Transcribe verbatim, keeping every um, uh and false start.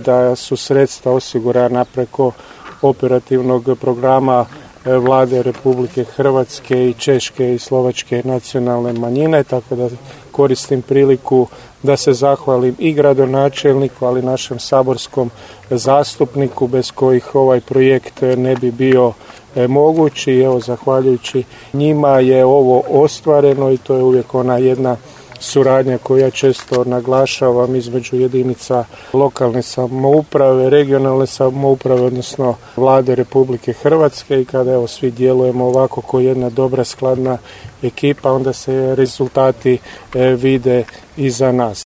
da su sredstva osigurana preko operativnog programa Vlade Republike Hrvatske i Češke i Slovačke nacionalne manjine, tako da koristim priliku da se zahvalim i gradonačelniku, ali našem saborskom zastupniku bez kojih ovaj projekt ne bi bio moguć i evo zahvaljujući njima je ovo ostvareno i to je uvijek ona jedna suradnja koju ja često naglašavam između jedinica lokalne samouprave, regionalne samouprave, odnosno Vlade Republike Hrvatske i kada evo svi djelujemo ovako kao jedna dobra skladna ekipa, onda se rezultati vide i za nas.